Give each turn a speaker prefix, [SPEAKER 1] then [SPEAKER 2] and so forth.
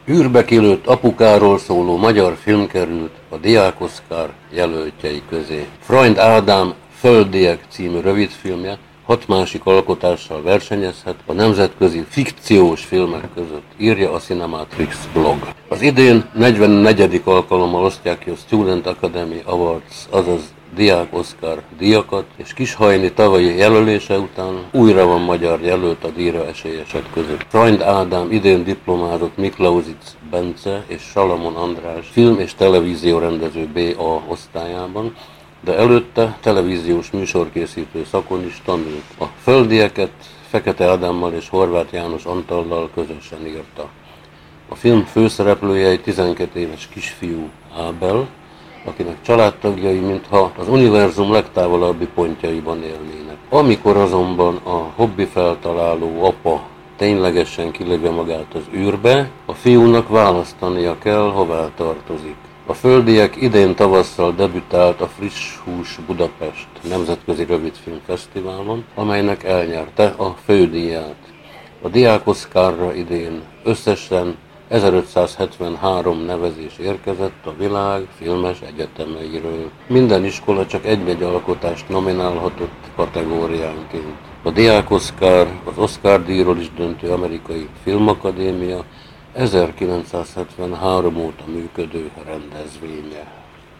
[SPEAKER 1] Űrbe kilőtt apukáról szóló magyar film került a Diák Oszkár jelöltjei közé. Freund Ádám Földiek című rövidfilmje 6 másik alkotással versenyezhet a nemzetközi fikciós filmek között, írja a Cinematrix blog. Az idén 44. alkalommal osztják ki a Student Academy Awards, azaz Diák Oszkár díjakat, és Kishajni tavalyi jelölése után újra van magyar jelölt a díjra esélyesek között. Freund Ádám idén diplomázott Miklausics Bence és Salamon András film- és televíziórendező BA osztályában, de előtte televíziós műsorkészítő szakon is tanult. A Földieket Fekete Ádámmal és Horváth János Antallal közösen írta. A film főszereplője egy 12 éves kisfiú, Ábel, akinek családtagjai mintha az univerzum legtávolabbi pontjaiban élnének. Amikor azonban a hobbi feltaláló apa ténylegesen kilövi magát az űrbe, a fiúnak választania kell, hová tartozik. A Földiek idén tavasszal debütált a Friss Hús Budapest Nemzetközi Rövidfilmfesztiválon, amelynek elnyerte a fődíját. A Diák Oszkárra idén összesen 1573 nevezés érkezett a világ filmes egyetemeiről. Minden iskola csak egy-egy alkotást nominálhatott kategóriánként. A Diák Oszkár, az Oscar-díjról is döntő amerikai filmakadémia 1973 óta működő rendezvénye.